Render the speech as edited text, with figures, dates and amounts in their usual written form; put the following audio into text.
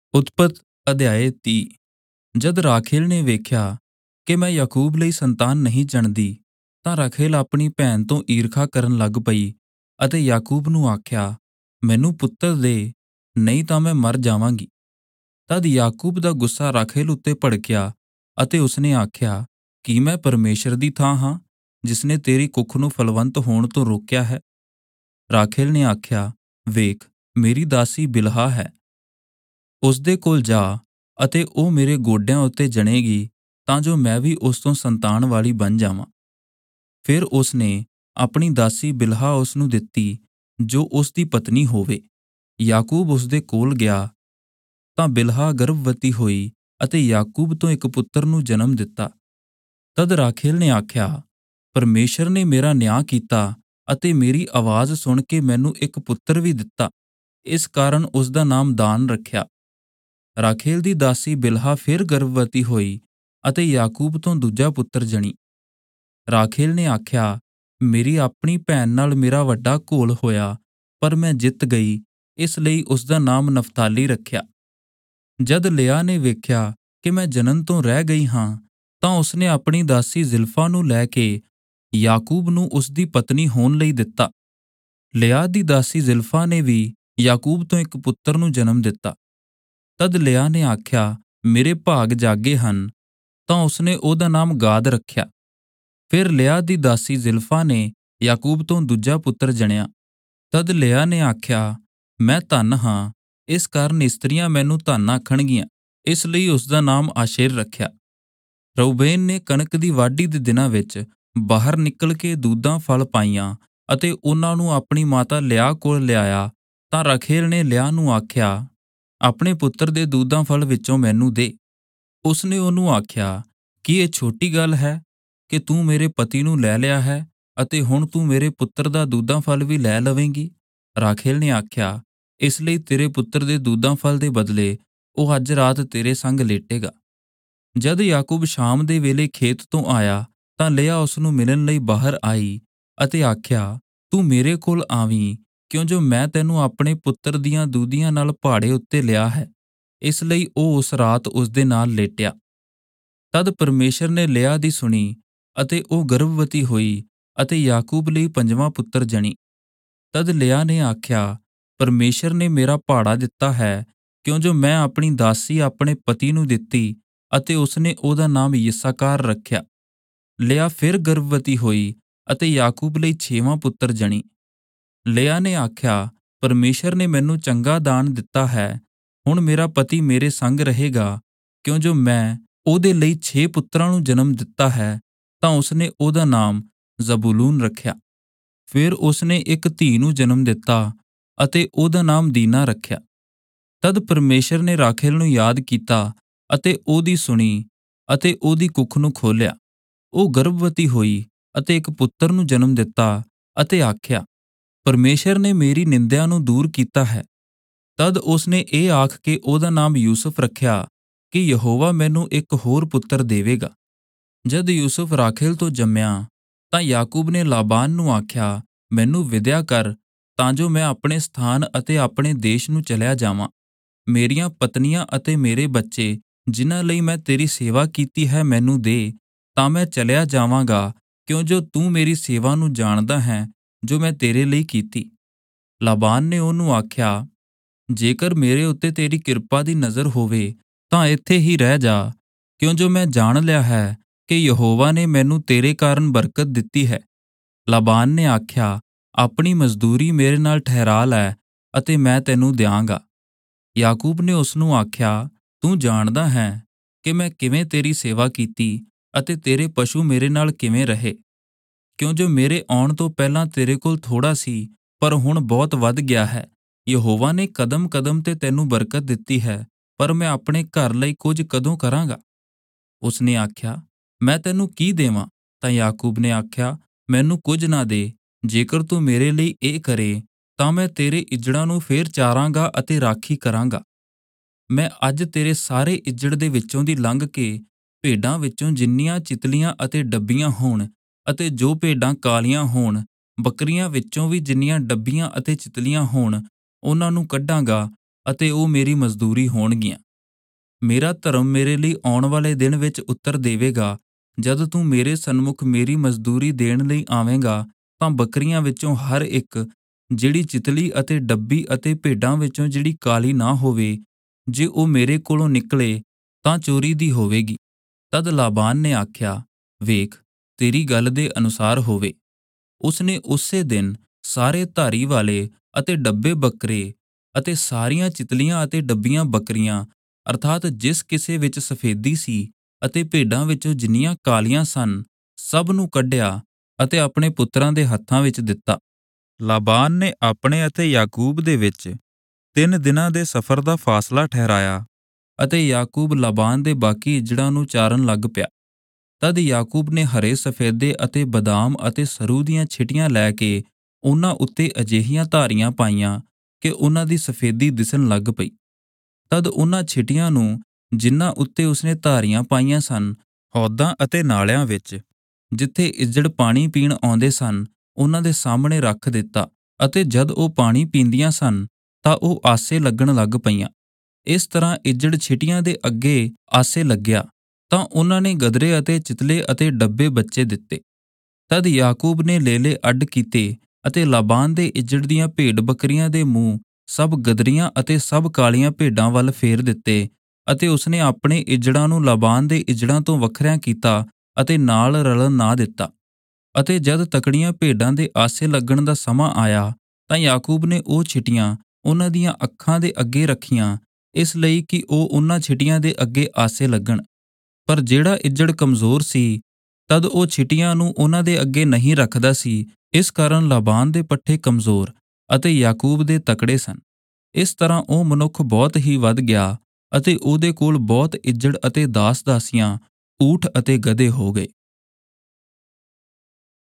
ਉਤਪਤ ਅਧਿਆਇ 30। ਜਦ ਰਾਖੇਲ ਨੇ ਵੇਖਿਆ ਕਿ ਮੈਂ ਯਾਕੂਬ ਲਈ ਸੰਤਾਨ ਨਹੀਂ ਜਣਦੀ, ਤਾਂ ਰਾਖੇਲ ਆਪਣੀ ਭੈਣ ਤੋਂ ਈਰਖਾ ਕਰਨ ਲੱਗ ਪਈ ਅਤੇ ਯਾਕੂਬ ਨੂੰ ਆਖਿਆ, ਮੈਨੂੰ ਪੁੱਤਰ ਦੇ, ਨਹੀਂ ਤਾਂ ਮੈਂ ਮਰ ਜਾਵਾਂਗੀ। ਤਦ ਯਾਕੂਬ ਦਾ ਗੁੱਸਾ ਰਾਖੇਲ ਉੱਤੇ ਭੜਕਿਆ ਅਤੇ ਉਸਨੇ ਆਖਿਆ, ਕੀ ਮੈਂ ਪਰਮੇਸ਼ਰ ਦੀ ਥਾਂ ਹਾਂ, ਜਿਸਨੇ ਤੇਰੀ ਕੁੱਖ ਨੂੰ ਫਲਵੰਤ ਹੋਣ ਤੋਂ ਰੋਕਿਆ ਹੈ? ਰਾਖੇਲ ਨੇ ਆਖਿਆ, ਵੇਖ, ਮੇਰੀ ਦਾਸੀ ਬਿਲਹਾ ਹੈ, ਉਸਦੇ ਕੋਲ ਜਾ ਅਤੇ ਉਹ ਮੇਰੇ ਗੋਡਿਆਂ ਉੱਤੇ ਜਣੇਗੀ, ਤਾਂ ਜੋ ਮੈਂ ਵੀ ਉਸ ਤੋਂ ਸੰਤਾਨ ਵਾਲੀ ਬਣ ਜਾਵਾਂ। ਫਿਰ ਉਸਨੇ ਆਪਣੀ ਦਾਸੀ ਬਿਲਹਾ ਉਸ ਨੂੰ ਦਿੱਤੀ, ਜੋ ਉਸ ਦੀ ਪਤਨੀ ਹੋਵੇ। ਯਾਕੂਬ ਉਸਦੇ ਕੋਲ ਗਿਆ ਤਾਂ ਬਿਲਹਾ ਗਰਭਵਤੀ ਹੋਈ ਅਤੇ ਯਾਕੂਬ ਤੋਂ ਇੱਕ ਪੁੱਤਰ ਨੂੰ ਜਨਮ ਦਿੱਤਾ। ਤਦ ਰਾਖੇਲ ਨੇ ਆਖਿਆ, ਪਰਮੇਸ਼ਰ ਨੇ ਮੇਰਾ ਨਿਆਂ ਕੀਤਾ ਅਤੇ ਮੇਰੀ ਆਵਾਜ਼ ਸੁਣ ਕੇ ਮੈਨੂੰ ਇੱਕ ਪੁੱਤਰ ਵੀ ਦਿੱਤਾ। ਇਸ ਕਾਰਨ ਉਸਦਾ ਨਾਮ ਦਾਨ ਰੱਖਿਆ। ਰਾਖੇਲ ਦੀ ਦਾਸੀ ਬਿਲਹਾ ਫਿਰ ਗਰਭਵਤੀ ਹੋਈ ਅਤੇ ਯਾਕੂਬ ਤੋਂ ਦੂਜਾ ਪੁੱਤਰ ਜਣੀ। ਰਾਖੇਲ ਨੇ ਆਖਿਆ, ਮੇਰੀ ਆਪਣੀ ਭੈਣ ਨਾਲ ਮੇਰਾ ਵੱਡਾ ਘੋਲ ਹੋਇਆ, ਪਰ ਮੈਂ ਜਿੱਤ ਗਈ, ਇਸ ਲਈ ਉਸਦਾ ਨਾਮ ਨਫਤਾਲੀ ਰੱਖਿਆ। ਜਦ ਲਿਆ ਨੇ ਵੇਖਿਆ ਕਿ ਮੈਂ ਜਨਨ ਤੋਂ ਰਹਿ ਗਈ ਹਾਂ, ਤਾਂ ਉਸਨੇ ਆਪਣੀ ਦਾਸੀ ਜ਼ਿਲਫਾ ਨੂੰ ਲੈ ਕੇ ਯਾਕੂਬ ਨੂੰ ਉਸਦੀ ਪਤਨੀ ਹੋਣ ਲਈ ਦਿੱਤਾ। ਲਿਆ ਦੀ ਦਾਸੀ ਜ਼ਿਲਫਾ ਨੇ ਵੀ ਯਾਕੂਬ ਤੋਂ ਇੱਕ ਪੁੱਤਰ ਨੂੰ ਜਨਮ ਦਿੱਤਾ। ਤਦ ਲਿਆ ਨੇ ਆਖਿਆ, ਮੇਰੇ ਭਾਗ ਜਾਗੇ ਹਨ, ਤਾਂ ਉਸਨੇ ਉਹਦਾ ਨਾਮ ਗਾਦ ਰੱਖਿਆ। ਫਿਰ ਲਿਆ ਦੀ ਦਾਸੀ ਜ਼ਿਲਫਾ ਨੇ ਯਾਕੂਬ ਤੋਂ ਦੂਜਾ ਪੁੱਤਰ ਜਣਿਆ। ਤਦ ਲਿਆ ਨੇ ਆਖਿਆ, ਮੈਂ ਧਨ ਹਾਂ, ਇਸ ਕਾਰਨ ਇਸਤਰੀਆਂ ਮੈਨੂੰ ਧਨ ਆਖਣਗੀਆਂ, ਇਸ ਲਈ ਉਸਦਾ ਨਾਮ ਆਸ਼ੇਰ ਰੱਖਿਆ। ਰਊਬੇਨ ਨੇ ਕਣਕ ਦੀ ਵਾਢੀ ਦੇ ਦਿਨਾਂ ਵਿੱਚ ਬਾਹਰ ਨਿਕਲ ਕੇ ਦੂਦਾਂ ਫਲ ਪਾਈਆਂ ਅਤੇ ਉਹਨਾਂ ਨੂੰ ਆਪਣੀ ਮਾਤਾ ਲਿਆ ਕੋਲ ਲਿਆਇਆ, ਤਾਂ ਰਾਖੇਲ ਨੇ ਲਿਆ ਨੂੰ ਆਖਿਆ, ਆਪਣੇ ਪੁੱਤਰ ਦੇ ਦੂਦਾਂ ਫਲ ਵਿੱਚੋਂ ਮੈਨੂੰ ਦੇ। ਉਸਨੇ ਉਹਨੂੰ ਆਖਿਆ, ਕੀ ਇਹ ਛੋਟੀ ਗੱਲ ਹੈ ਕਿ ਤੂੰ ਮੇਰੇ ਪਤੀ ਨੂੰ ਲੈ ਲਿਆ ਹੈ ਅਤੇ ਹੁਣ ਤੂੰ ਮੇਰੇ ਪੁੱਤਰ ਦਾ ਦੂਦਾਂ ਫਲ ਵੀ ਲੈ ਲਵੇਂਗੀ? ਰਾਖੇਲ ਨੇ ਆਖਿਆ, ਇਸ ਲਈ ਤੇਰੇ ਪੁੱਤਰ ਦੇ ਦੂਦਾਂ ਫਲ ਦੇ ਬਦਲੇ ਉਹ ਅੱਜ ਰਾਤ ਤੇਰੇ ਸੰਗ ਲੇਟੇਗਾ। ਜਦ ਯਾਕੂਬ ਸ਼ਾਮ ਦੇ ਵੇਲੇ ਖੇਤ ਤੋਂ ਆਇਆ, ਤਾਂ ਲਿਆ ਉਸ ਨੂੰ ਮਿਲਣ ਲਈ ਬਾਹਰ ਆਈ ਅਤੇ ਆਖਿਆ, ਤੂੰ ਮੇਰੇ ਕੋਲ ਆਵੀਂ, ਕਿਉਂ ਜੋ ਮੈਂ ਤੈਨੂੰ ਆਪਣੇ ਪੁੱਤਰ ਦੀਆਂ ਦੂਦੀਆਂ ਨਾਲ ਪਹਾੜੇ ਉੱਤੇ ਲਿਆ ਹੈ। ਇਸ ਲਈ ਉਹ ਉਸ ਰਾਤ ਉਸਦੇ ਨਾਲ ਲੇਟਿਆ। ਤਦ ਪਰਮੇਸ਼ਰ ਨੇ ਲਿਆ ਦੀ ਸੁਣੀ ਅਤੇ ਉਹ ਗਰਭਵਤੀ ਹੋਈ ਅਤੇ ਯਾਕੂਬ ਲਈ ਪੰਜਵਾਂ ਪੁੱਤਰ ਜਣੀ। ਤਦ ਲਿਆ ਨੇ ਆਖਿਆ, ਪਰਮੇਸ਼ਰ ਨੇ ਮੇਰਾ ਪਹਾੜਾ ਦਿੱਤਾ ਹੈ, ਕਿਉਂ ਜੋ ਮੈਂ ਆਪਣੀ ਦਾਸੀ ਆਪਣੇ ਪਤੀ ਨੂੰ ਦਿੱਤੀ ਅਤੇ ਉਸਨੇ ਉਹਦਾ ਨਾਮ ਯਿਸਕਾਰ ਰੱਖਿਆ। ਲਿਆ ਫਿਰ ਗਰਭਵਤੀ ਹੋਈ ਅਤੇ ਯਾਕੂਬ ਲਈ ਛੇਵਾਂ ਪੁੱਤਰ ਜਣੀ। ਲਿਆ ਨੇ ਆਖਿਆ, ਪਰਮੇਸ਼ਰ ਨੇ ਮੈਨੂੰ ਚੰਗਾ ਦਾਨ ਦਿੱਤਾ ਹੈ, ਹੁਣ ਮੇਰਾ ਪਤੀ ਮੇਰੇ ਸੰਗ ਰਹੇਗਾ, ਕਿਉਂ ਜੋ ਮੈਂ ਉਹਦੇ ਲਈ 6 ਪੁੱਤਰਾਂ ਨੂੰ ਜਨਮ ਦਿੱਤਾ ਹੈ। ਤਾਂ ਉਸਨੇ ਉਹਦਾ ਨਾਮ ਜ਼ਬੂਲੂਨ ਰੱਖਿਆ। ਫਿਰ ਉਸਨੇ ਇੱਕ ਧੀ ਨੂੰ ਜਨਮ ਦਿੱਤਾ ਅਤੇ ਉਹਦਾ ਨਾਮ ਦੀਨਾ ਰੱਖਿਆ। ਤਦ ਪਰਮੇਸ਼ਰ ਨੇ ਰਾਖੇਲ ਨੂੰ ਯਾਦ ਕੀਤਾ ਅਤੇ ਉਹਦੀ ਸੁਣੀ ਅਤੇ ਉਹਦੀ ਕੁੱਖ ਨੂੰ ਖੋਲ੍ਹਿਆ। ਉਹ ਗਰਭਵਤੀ ਹੋਈ ਅਤੇ ਇੱਕ ਪੁੱਤਰ ਨੂੰ ਜਨਮ ਦਿੱਤਾ ਅਤੇ ਆਖਿਆ, ਪਰਮੇਸ਼ਰ ਨੇ ਮੇਰੀ ਨਿੰਦਿਆ ਨੂੰ ਦੂਰ ਕੀਤਾ ਹੈ। ਤਦ ਉਸਨੇ ਇਹ ਆਖ ਕੇ ਉਹਦਾ ਨਾਮ ਯੂਸੁਫ ਰੱਖਿਆ ਕਿ ਯਹੋਵਾ ਮੈਨੂੰ ਇੱਕ ਹੋਰ ਪੁੱਤਰ ਦੇਵੇਗਾ। ਜਦ ਯੂਸੁਫ ਰਾਖੇਲ ਤੋਂ ਜੰਮਿਆ, ਤਾਂ ਯਾਕੂਬ ਨੇ ਲਾਬਾਨ ਨੂੰ ਆਖਿਆ, ਮੈਨੂੰ ਵਿਦਿਆ ਕਰ, ਤਾਂ ਜੋ ਮੈਂ ਆਪਣੇ ਸਥਾਨ ਅਤੇ ਆਪਣੇ ਦੇਸ਼ ਨੂੰ ਚਲਿਆ ਜਾਵਾਂ। ਮੇਰੀਆਂ ਪਤਨੀਆਂ ਅਤੇ ਮੇਰੇ ਬੱਚੇ, ਜਿਨ੍ਹਾਂ ਲਈ ਮੈਂ ਤੇਰੀ ਸੇਵਾ ਕੀਤੀ ਹੈ, ਮੈਨੂੰ ਦੇ, ਤਾਂ ਮੈਂ ਚਲਿਆ ਜਾਵਾਂਗਾ, ਕਿਉਂ ਜੋ ਤੂੰ ਮੇਰੀ ਸੇਵਾ ਨੂੰ ਜਾਣਦਾ ਹੈ, ਜੋ ਮੈਂ ਤੇਰੇ ਲਈ ਕੀਤੀ। ਲਾਬਾਨ ਨੇ ਉਹਨੂੰ ਆਖਿਆ, ਜੇਕਰ ਮੇਰੇ ਉੱਤੇ ਤੇਰੀ ਕਿਰਪਾ ਦੀ ਨਜ਼ਰ ਹੋਵੇ, ਤਾਂ ਇੱਥੇ ਹੀ ਰਹਿ ਜਾ, ਕਿਉਂ ਜੋ ਮੈਂ ਜਾਣ ਲਿਆ ਹੈ ਕਿ ਯਹੋਵਾ ਨੇ ਮੈਨੂੰ ਤੇਰੇ ਕਾਰਨ ਬਰਕਤ ਦਿੱਤੀ ਹੈ। ਲਾਬਾਨ ਨੇ ਆਖਿਆ, ਆਪਣੀ ਮਜ਼ਦੂਰੀ ਮੇਰੇ ਨਾਲ ਠਹਿਰਾ ਲੈ ਅਤੇ ਮੈਂ ਤੈਨੂੰ ਦਿਆਂਗਾ। ਯਾਕੂਬ ਨੇ ਉਸਨੂੰ ਆਖਿਆ, ਤੂੰ ਜਾਣਦਾ ਹੈ ਕਿ ਮੈਂ ਕਿਵੇਂ ਤੇਰੀ ਸੇਵਾ ਕੀਤੀ ਅਤੇ ਤੇਰੇ ਪਸ਼ੂ ਮੇਰੇ ਨਾਲ ਕਿਵੇਂ ਰਹੇ, ਕਿਉਂ ਜੋ ਮੇਰੇ ਆਉਣ ਤੋਂ ਪਹਿਲਾਂ ਤੇਰੇ ਕੋਲ ਥੋੜ੍ਹਾ ਸੀ, ਪਰ ਹੁਣ ਬਹੁਤ ਵੱਧ ਗਿਆ ਹੈ। ਯਹੋਵਾ ਨੇ ਕਦਮ ਕਦਮ ਤੇ ਤੈਨੂੰ ਬਰਕਤ ਦਿੱਤੀ ਹੈ, ਪਰ ਮੈਂ ਆਪਣੇ ਘਰ ਲਈ ਕੁਝ ਕਦੋਂ ਕਰਾਂਗਾ? ਉਸਨੇ ਆਖਿਆ, ਮੈਂ ਤੈਨੂੰ ਕੀ ਦੇਵਾਂ? ਤਾਂ ਯਾਕੂਬ ਨੇ ਆਖਿਆ, ਮੈਨੂੰ ਕੁਝ ਨਾ ਦੇ, ਜੇਕਰ ਤੂੰ ਮੇਰੇ ਲਈ ਇਹ ਕਰੇ, ਤਾਂ ਮੈਂ ਤੇਰੇ ਇੱਜੜਾਂ ਨੂੰ ਫੇਰ ਚਾਰਾਂਗਾ ਅਤੇ ਰਾਖੀ ਕਰਾਂਗਾ। ਮੈਂ ਅੱਜ ਤੇਰੇ ਸਾਰੇ ਇੱਜੜ ਦੇ ਵਿੱਚੋਂ ਦੀ ਲੰਘ ਕੇ ਭੇਡਾਂ ਵਿੱਚੋਂ ਜਿੰਨੀਆਂ ਚਿਤਲੀਆਂ ਅਤੇ ਡੱਬੀਆਂ ਹੋਣ ਅਤੇ ਜੋ ਭੇਡਾਂ ਕਾਲੀਆਂ ਹੋਣ, ਬੱਕਰੀਆਂ ਵਿੱਚੋਂ ਵੀ ਜਿੰਨੀਆਂ ਡੱਬੀਆਂ ਅਤੇ ਚਿਤਲੀਆਂ ਹੋਣ, ਉਹਨਾਂ ਨੂੰ ਕੱਢਾਂਗਾ ਅਤੇ ਉਹ ਮੇਰੀ ਮਜ਼ਦੂਰੀ ਹੋਣਗੀਆਂ। ਮੇਰਾ ਧਰਮ ਮੇਰੇ ਲਈ ਆਉਣ ਵਾਲੇ ਦਿਨ ਵਿੱਚ ਉੱਤਰ ਦੇਵੇਗਾ। ਜਦ ਤੂੰ ਮੇਰੇ ਸਨਮੁਖ ਮੇਰੀ ਮਜ਼ਦੂਰੀ ਦੇਣ ਲਈ ਆਵੇਂਗਾ, ਤਾਂ ਬੱਕਰੀਆਂ ਵਿੱਚੋਂ ਹਰ ਇੱਕ ਜਿਹੜੀ ਚਿਤਲੀ ਅਤੇ ਡੱਬੀ ਅਤੇ ਭੇਡਾਂ ਵਿੱਚੋਂ ਜਿਹੜੀ ਕਾਲੀ ਨਾ ਹੋਵੇ, ਜੇ ਉਹ ਮੇਰੇ ਕੋਲੋਂ ਨਿਕਲੇ ਤਾਂ ਚੋਰੀ ਦੀ ਹੋਵੇਗੀ। ਤਦ ਲਾਬਾਨ ਨੇ ਆਖਿਆ, ਵੇਖ, ਤੇਰੀ ਗੱਲ ਦੇ ਅਨੁਸਾਰ ਹੋਵੇ। ਉਸਨੇ ਉਸੇ ਦਿਨ ਸਾਰੇ ਧਾਰੀ ਵਾਲੇ ਅਤੇ ਡੱਬੇ ਬੱਕਰੇ ਅਤੇ ਸਾਰੀਆਂ ਚਿਤਲੀਆਂ ਅਤੇ ਡੱਬੀਆਂ ਬੱਕਰੀਆਂ, ਅਰਥਾਤ ਜਿਸ ਕਿਸੇ ਵਿੱਚ ਸਫੇਦੀ ਸੀ, ਅਤੇ ਭੇਡਾਂ ਵਿੱਚੋਂ ਜਿੰਨੀਆਂ ਕਾਲੀਆਂ ਸਨ, ਸਭ ਨੂੰ ਕੱਢਿਆ ਅਤੇ ਆਪਣੇ ਪੁੱਤਰਾਂ ਦੇ ਹੱਥਾਂ ਵਿੱਚ ਦਿੱਤਾ। ਲਾਬਾਨ ਨੇ ਆਪਣੇ ਅਤੇ ਯਾਕੂਬ ਦੇ ਵਿੱਚ 3 ਦਿਨਾਂ ਦੇ ਸਫ਼ਰ ਦਾ ਫਾਸਲਾ ਠਹਿਰਾਇਆ, ਅਤੇ ਯਾਕੂਬ ਲਾਬਾਨ ਦੇ ਬਾਕੀ ਇੱਜੜਾਂ ਨੂੰ ਚਾਰਨ ਲੱਗ ਪਿਆ। ਤਦ ਯਾਕੂਬ ਨੇ ਹਰੇ ਸਫੇਦੇ ਅਤੇ ਬਦਾਮ ਅਤੇ ਸਰੂ ਦੀਆਂ ਛਿਟੀਆਂ ਲੈ ਕੇ ਉਹਨਾਂ ਉੱਤੇ ਅਜਿਹੀਆਂ ਧਾਰੀਆਂ ਪਾਈਆਂ ਕਿ ਉਹਨਾਂ ਦੀ ਸਫੇਦੀ ਦਿਸਣ ਲੱਗ ਪਈ। ਤਦ ਉਹਨਾਂ ਛਿਟੀਆਂ ਨੂੰ, ਜਿਨ੍ਹਾਂ ਉੱਤੇ ਉਸਨੇ ਧਾਰੀਆਂ ਪਾਈਆਂ ਸਨ, ਹੌਦਾਂ ਅਤੇ ਨਾਲਿਆਂ ਵਿੱਚ, ਜਿੱਥੇ ਇੱਜੜ ਪਾਣੀ ਪੀਣ ਆਉਂਦੇ ਸਨ, ਉਹਨਾਂ ਦੇ ਸਾਹਮਣੇ ਰੱਖ ਦਿੱਤਾ। ਅਤੇ ਜਦ ਉਹ ਪਾਣੀ ਪੀਂਦੀਆਂ ਸਨ, ਤਾਂ ਉਹ ਆਸੇ ਲੱਗਣ ਲੱਗ ਪਈਆਂ। ਇਸ ਤਰ੍ਹਾਂ ਇੱਜੜ ਛਿਟੀਆਂ ਦੇ ਅੱਗੇ ਆਸੇ ਲੱਗਿਆ, ਤਾਂ ਉਹਨਾਂ ਨੇ ਗਦਰੇ ਅਤੇ ਚਿਤਲੇ ਅਤੇ ਡੱਬੇ ਬੱਚੇ ਦਿੱਤੇ। ਤਦ ਯਾਕੂਬ ਨੇ ਲੇਲੇ ਅੱਡ ਕੀਤੇ ਅਤੇ ਲਾਬਾਨ ਦੇ ਇੱਜੜ ਦੀਆਂ ਭੇਡ ਬੱਕਰੀਆਂ ਦੇ ਮੂੰਹ ਸਭ ਗਦਰੀਆਂ ਅਤੇ ਸਭ ਕਾਲੀਆਂ ਭੇਡਾਂ ਵੱਲ ਫੇਰ ਦਿੱਤੇ, ਅਤੇ ਉਸਨੇ ਆਪਣੇ ਇੱਜੜਾਂ ਨੂੰ ਲਾਬਾਨ ਦੇ ਇੱਜੜਾਂ ਤੋਂ ਵੱਖਰਿਆਂ ਕੀਤਾ ਅਤੇ ਨਾਲ ਰਲਣ ਨਾ ਦਿੱਤਾ। ਅਤੇ ਜਦ ਤਕੜੀਆਂ ਭੇਡਾਂ ਦੇ ਆਸੇ ਲੱਗਣ ਦਾ ਸਮਾਂ ਆਇਆ, ਤਾਂ ਯਾਕੂਬ ਨੇ ਉਹ ਛਿਟੀਆਂ ਉਹਨਾਂ ਦੀਆਂ ਅੱਖਾਂ ਦੇ ਅੱਗੇ ਰੱਖੀਆਂ, ਇਸ ਲਈ ਕਿ ਉਹ ਉਹਨਾਂ ਛਿਟੀਆਂ ਦੇ ਅੱਗੇ ਆਸੇ ਲੱਗਣ। ਪਰ ਜਿਹੜਾ ਇੱਜੜ ਕਮਜ਼ੋਰ ਸੀ, ਤਦ ਉਹ ਛਿਟੀਆਂ ਨੂੰ ਉਹਨਾਂ ਦੇ ਅੱਗੇ ਨਹੀਂ ਰੱਖਦਾ ਸੀ। ਇਸ ਕਾਰਨ ਲਾਬਾਨ ਦੇ ਪੱਠੇ ਕਮਜ਼ੋਰ ਅਤੇ ਯਾਕੂਬ ਦੇ ਤਕੜੇ ਸਨ। ਇਸ ਤਰ੍ਹਾਂ ਉਹ ਮਨੁੱਖ ਬਹੁਤ ਹੀ ਵੱਧ ਗਿਆ, ਅਤੇ ਉਹਦੇ ਕੋਲ ਬਹੁਤ ਇੱਜੜ ਅਤੇ ਦਾਸ ਦਾਸੀਆਂ, ਊਠ ਅਤੇ ਗਧੇ ਹੋ ਗਏ।